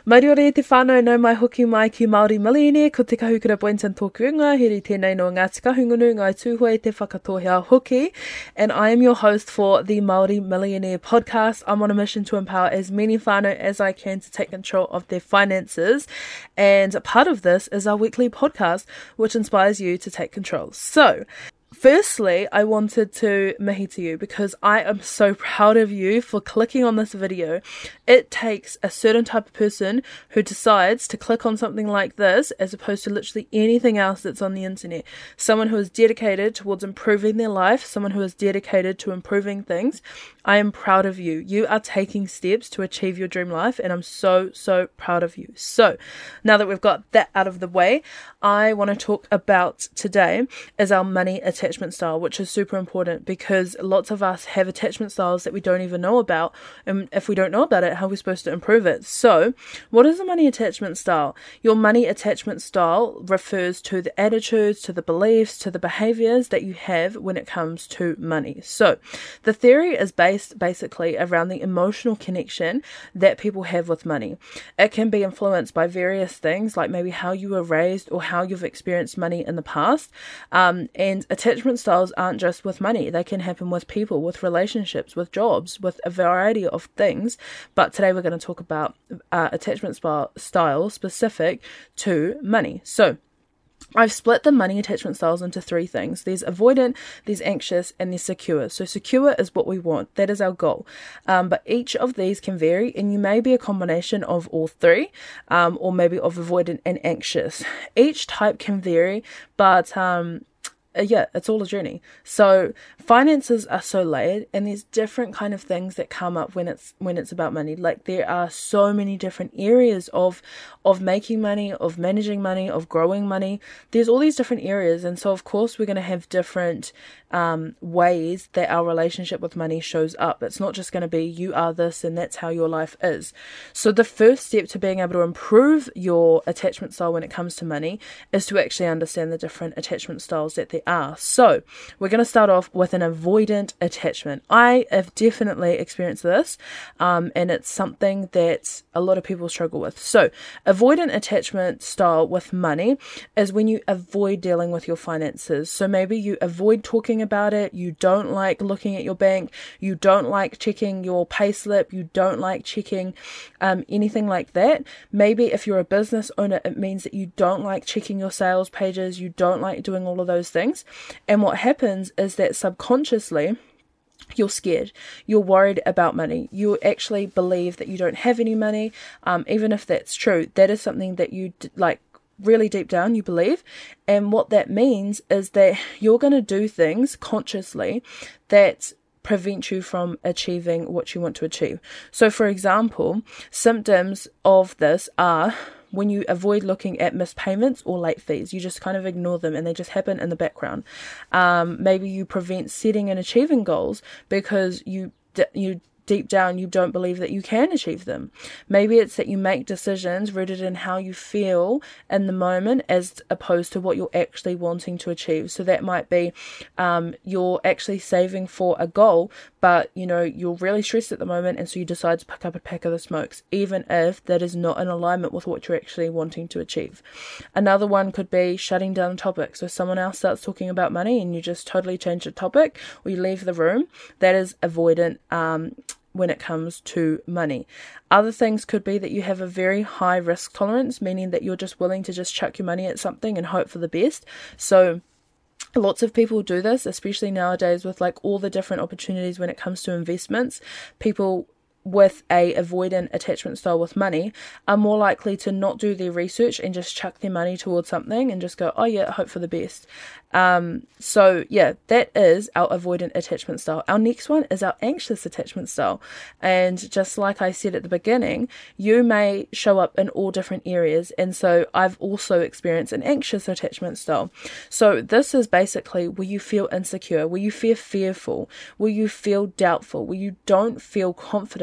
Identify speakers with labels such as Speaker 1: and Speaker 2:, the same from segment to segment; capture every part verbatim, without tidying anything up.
Speaker 1: Maiore e te whānau nau mai hoki mai ki Māori Millionaire, ko te kahukura Boynton tōku ingoa, here tēnei no ngā tika hungunu, ngai tūhoi te whakatohea hoki, and I am your host for the Māori Millionaire podcast. I'm on a mission to empower as many whānau as I can to take control of their finances, and part of this is our weekly podcast, which inspires you to take control. So, firstly, I wanted to mihi to you because I am so proud of you for clicking on this video. It takes a certain type of person who decides to click on something like this as opposed to literally anything else that's on the internet. Someone who is dedicated towards improving their life, someone who is dedicated to improving things. I am proud of you. You are taking steps to achieve your dream life, and I'm so, so proud of you. So, now that we've got that out of the way, I want to talk about today is our money attachment style, which is super important because lots of us have attachment styles that we don't even know about, and if we don't know about it, how are we supposed to improve it? So, what is a money attachment style? Your money attachment style refers to the attitudes, to the beliefs, to the behaviors that you have when it comes to money. So, the theory is based basically around the emotional connection that people have with money. It can be influenced by various things, like maybe how you were raised or how you've experienced money in the past. Um, and attachment styles aren't just with money. They can happen with people, with relationships, with jobs, with a variety of things. But today we're going to talk about uh, attachment style, style specific to money. So, I've split the money attachment styles into three things. There's avoidant, there's anxious, and there's secure. So secure is what we want. That is our goal. Um, but each of these can vary, and you may be a combination of all three, um, or maybe of avoidant and anxious. Each type can vary, but um, yeah, it's all a journey. So finances are so layered, and there's different kind of things that come up when it's when it's about money. Like there are so many different areas of of making money, of managing money, of growing money. There's all these different areas, and so of course we're going to have different um, ways that our relationship with money shows up. It's not just going to be you are this and that's how your life is. So the first step to being able to improve your attachment style when it comes to money is to actually understand the different attachment styles that there are. So we're going to start off with an avoidant attachment. I have definitely experienced this, um, and it's something that a lot of people struggle with. So avoidant attachment style with money is when you avoid dealing with your finances. So maybe you avoid talking about it, you don't like looking at your bank, you don't like checking your payslip, you don't like checking um, anything like that. Maybe if you're a business owner, it means that you don't like checking your sales pages, you don't like doing all of those things. And what happens is that subconsciously, you're scared, you're worried about money, you actually believe that you don't have any money, um, even if that's true. That is something that you like really deep down you believe, and what that means is that you're going to do things consciously that prevent you from achieving what you want to achieve. So for example, symptoms of this are when you avoid looking at missed payments or late fees. You just kind of ignore them and they just happen in the background. Um, maybe you prevent setting and achieving goals because you you deep down you don't believe that you can achieve them. Maybe it's that you make decisions rooted in how you feel in the moment as opposed to what you're actually wanting to achieve. So that might be um, you're actually saving for a goal, but you know you're really stressed at the moment, and so you decide to pick up a pack of the smokes, even if that is not in alignment with what you're actually wanting to achieve. Another one could be shutting down the topic. So someone else starts talking about money and you just totally change the topic, or you leave the room. That is avoidant um, when it comes to money. Other things could be that you have a very high risk tolerance, meaning that you're just willing to just chuck your money at something and hope for the best. So lots of people do this, especially nowadays with like all the different opportunities when it comes to investments. People with a avoidant attachment style with money are more likely to not do their research and just chuck their money towards something and just go, oh yeah, hope for the best. Um, so yeah, that is our avoidant attachment style. Our next one is our anxious attachment style. And just like I said at the beginning, you may show up in all different areas. And so I've also experienced an anxious attachment style. So this is basically where you feel insecure, where you feel fearful, where you feel doubtful, where you don't feel confident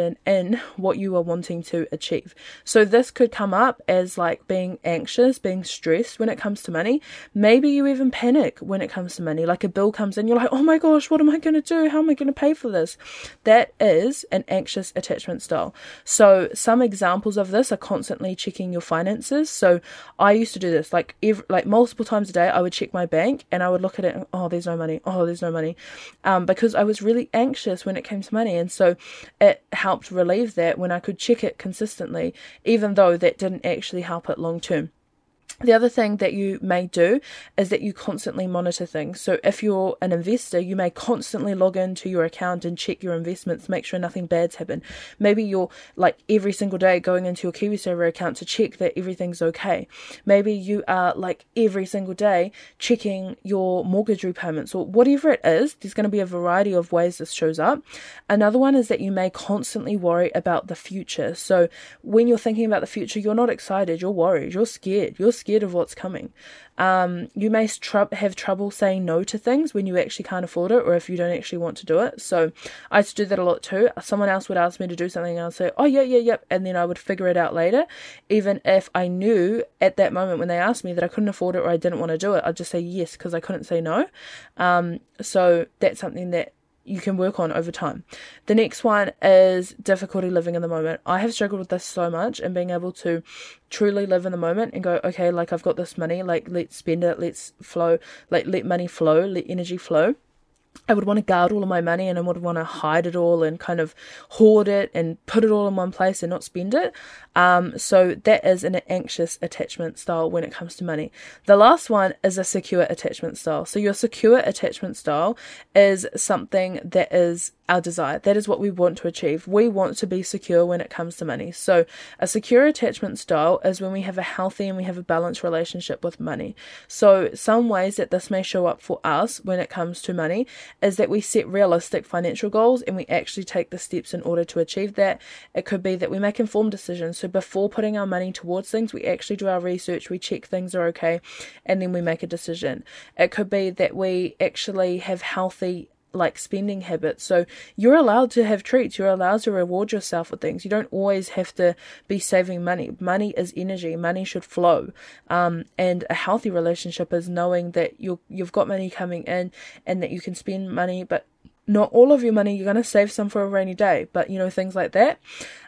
Speaker 1: confident in what you are wanting to achieve. So this could come up as like being anxious, being stressed when it comes to money. Maybe you even panic when it comes to money. Like a bill comes in, you're like, oh my gosh, what am I going to do? How am I going to pay for this? That is an anxious attachment style. So some examples of this are constantly checking your finances. So I used to do this like every, like multiple times a day. I would check my bank and I would look at it and, oh, there's no money. Oh, there's no money. Um, because I was really anxious when it came to money. And so it helped relieve that when I could check it consistently, even though that didn't actually help it long term. The other thing that you may do is that you constantly monitor things. So if you're an investor, you may constantly log into your account and check your investments, make sure nothing bad's happened. Maybe you're like every single day going into your KiwiSaver account to check that everything's okay. Maybe you are like every single day checking your mortgage repayments or whatever it is. There's going to be a variety of ways this shows up. Another one is that you may constantly worry about the future. So when you're thinking about the future, you're not excited, you're worried, you're scared, you're scared of what's coming. Um, you may tr- have trouble saying no to things when you actually can't afford it or if you don't actually want to do it. So I used to do that a lot too. Someone else would ask me to do something and I'd say, oh yeah, yeah, yeah. And then I would figure it out later. Even if I knew at that moment when they asked me that I couldn't afford it or I didn't want to do it, I'd just say yes because I couldn't say no. Um, so that's something that you can work on over time. The next one is difficulty living in the moment. I have struggled with this so much and being able to truly live in the moment and go, okay, like I've got this money, like let's spend it, let's flow, like let money flow, let energy flow. I would want to guard all of my money and I would want to hide it all and kind of hoard it and put it all in one place and not spend it. Um, so that is an anxious attachment style when it comes to money. The last one is a secure attachment style. So your secure attachment style is something that is our desire. That is what we want to achieve. We want to be secure when it comes to money. So a secure attachment style is when we have a healthy and we have a balanced relationship with money. So some ways that this may show up for us when it comes to money is that we set realistic financial goals and we actually take the steps in order to achieve that. It could be that we make informed decisions. So before putting our money towards things, we actually do our research, we check things are okay, and then we make a decision. It could be that we actually have healthy like spending habits. So you're allowed to have treats. You're allowed to reward yourself with things. You don't always have to be saving money. Money is energy. Money should flow. Um, and a healthy relationship is knowing that you you've got money coming in and that you can spend money, but not all of your money. You're going to save some for a rainy day, but you know, things like that.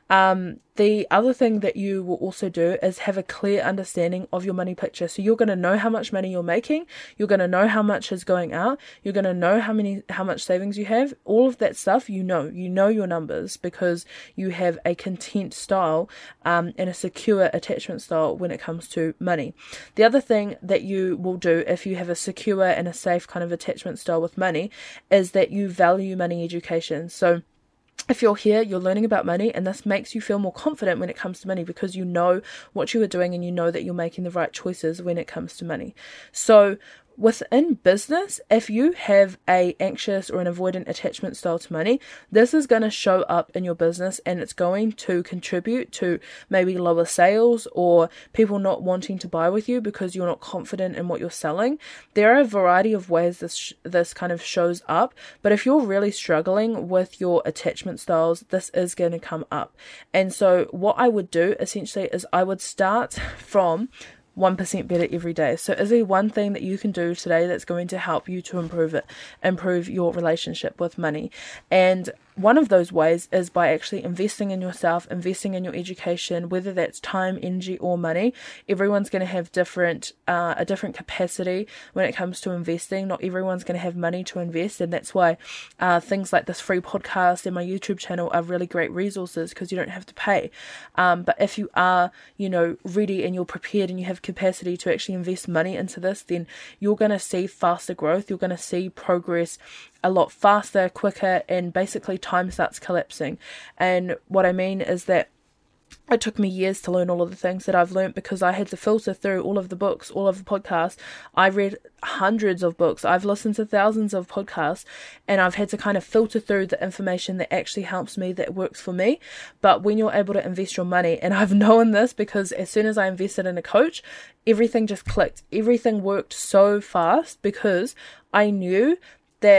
Speaker 1: Um, the other thing that you will also do is have a clear understanding of your money picture. So you're going to know how much money you're making. You're going to know how much is going out. You're going to know how many, how much savings you have. All of that stuff, you know, you know your numbers because you have a content style, um, and a secure attachment style when it comes to money. The other thing that you will do if you have a secure and a safe kind of attachment style with money is that you value money education. So if you're here, you're learning about money, and this makes you feel more confident when it comes to money because you know what you are doing and you know that you're making the right choices when it comes to money. So within business, if you have a anxious or an avoidant attachment style to money, this is going to show up in your business and it's going to contribute to maybe lower sales or people not wanting to buy with you because you're not confident in what you're selling. There are a variety of ways this sh- this kind of shows up, but if you're really struggling with your attachment styles, this is going to come up. And so what I would do essentially is I would start from one percent better every day. So is there one thing that you can do today that's going to help you to improve it, improve your relationship with money? And one of those ways is by actually investing in yourself, investing in your education, whether that's time, energy, or money. Everyone's going to have different, uh, a different capacity when it comes to investing. Not everyone's going to have money to invest, and that's why uh, things like this free podcast and my YouTube channel are really great resources because you don't have to pay. Um, but if you are, you know, ready and you're prepared and you have capacity to actually invest money into this, then you're going to see faster growth. You're going to see progress a lot faster, quicker, and basically time starts collapsing. And what I mean is that it took me years to learn all of the things that I've learned because I had to filter through all of the books, all of the podcasts. I read hundreds of books. I've listened to thousands of podcasts, and I've had to kind of filter through the information that actually helps me, that works for me. But when you're able to invest your money, and I've known this because as soon as I invested in a coach, everything just clicked. Everything worked so fast because I knew that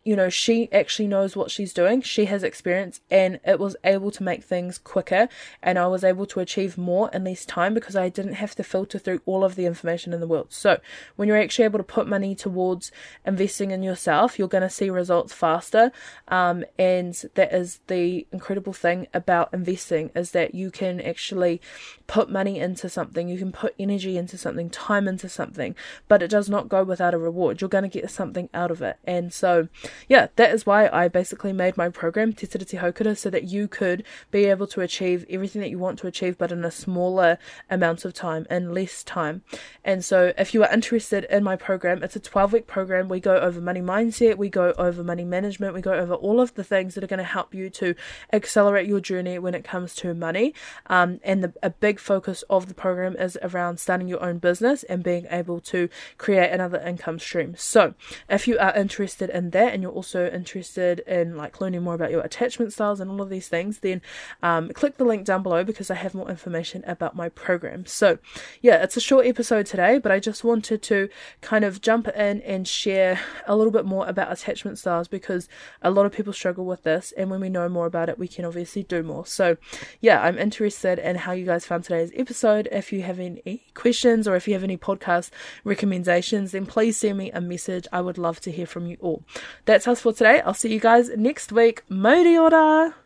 Speaker 1: you know, she actually knows what she's doing. She has experience, and it was able to make things quicker, and I was able to achieve more in less time because I didn't have to filter through all of the information in the world. So when you're actually able to put money towards investing in yourself, you're going to see results faster. Um, and that is the incredible thing about investing, is that you can actually put money into something, you can put energy into something, time into something, but it does not go without a reward. You're going to get something out of it. And so yeah, that is why I basically made my program Te Tiriti Haukura, so that you could be able to achieve everything that you want to achieve, but in a smaller amount of time, in less time. And so if you are interested in my program, it's a twelve week program. We go over money mindset, we go over money management, we go over all of the things that are going to help you to accelerate your journey when it comes to money. Um, and the, a big focus of the program is around starting your own business and being able to create another income stream. So if you are interested in that, and you're also interested in like learning more about your attachment styles and all of these things, then um, click the link down below because I have more information about my program. So yeah, it's a short episode today, but I just wanted to kind of jump in and share a little bit more about attachment styles, because a lot of people struggle with this, and when we know more about it, we can obviously do more. So yeah, I'm interested in how you guys found today's episode. If you have any questions, or if you have any podcast recommendations, then please send me a message. I would love to hear from you all. That's us for today. I'll see you guys next week. Mauri ora!